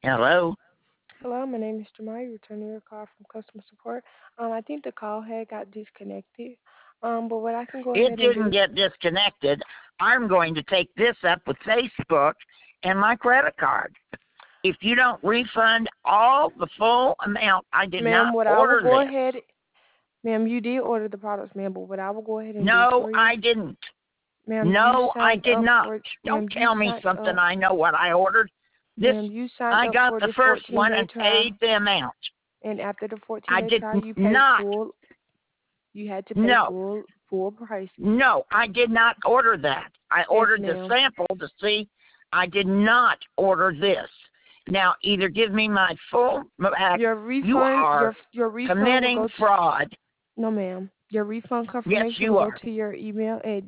Hello? Hello, my name is Jamai, returning your call from customer support. I think the call had got disconnected. But what I can go It ahead and didn't do, get disconnected. I'm going to take this up with Facebook and my credit card. If you don't refund all the full amount, I did ma'am, not what I will order go this. ahead, ma'am, you did order the products, ma'am, but what I will go ahead and do No, for you, I didn't. ma'am, you No, I signed did up not. for, Don't ma'am, you tell me signed something up, I know what I ordered. This, ma'am, you signed I up got for the the first one 14-day and trial, paid the amount. and after the I 14-day did trial, you paid not. full, you had to pay No, full price. no, I did not order that. I Yes, ordered the ma'am. sample to see. I did not order this. Now, either give me my full back. Your You refund, are your refund will committing go to fraud. No, ma'am. Your refund Yes, confirmation will you go are. to your email at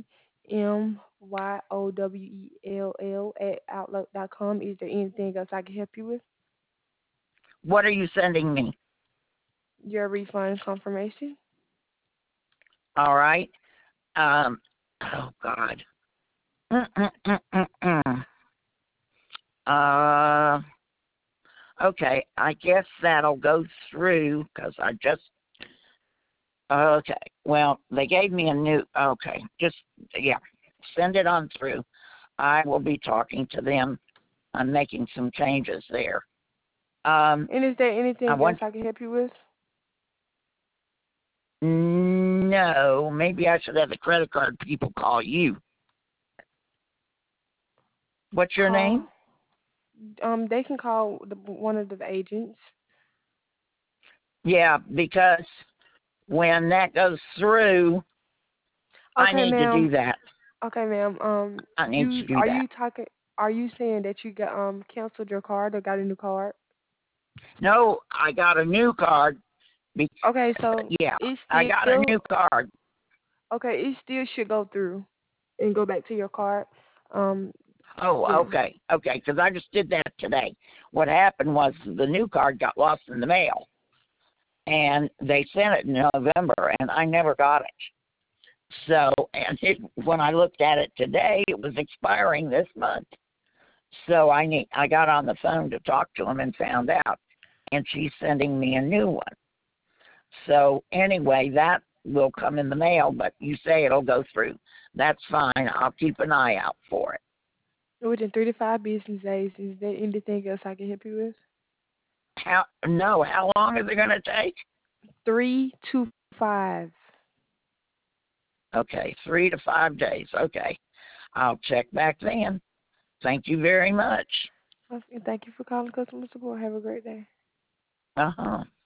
dmyowell@outlook.com. Is there anything else I can help you with? What are you sending me? Your refund confirmation. All right. Oh God. Mm-mm-mm-mm-mm. Uh, okay. I guess that'll go through because I just. Okay. Well, they gave me a new. Okay. Just yeah. Send it on through. I will be talking to them. I'm making some changes there. And is there I anything else want. I can help you with? No, maybe I should have the credit card people call you. What's your name? Call. They can call one of the agents. Yeah, because when that goes through, I Okay, need to ma'am. do that. Okay, ma'am. I need to You do are that. you talking? Are you saying that you got canceled your card or got a new card? No, I got a new card. Be- Okay, so yeah, it I got a still new card. Okay, it still should go through and go back to your card. Um, Oh, yeah. okay, because I just did that today. What happened was the new card got lost in the mail, and they sent it in November, and I never got it. So, when I looked at it today, it was expiring this month. So I got on the phone to talk to him and found out, and she's sending me a new one. So anyway, that will come in the mail, but you say it'll go through. That's fine. I'll keep an eye out for it. Within 3 to 5 business days, is there anything else I can help you with? How long is it going to take? 3 to 5. Okay, 3 to 5 days. Okay, I'll check back then. Thank you very much. Okay, thank you for calling customer support. Have a great day. Uh huh.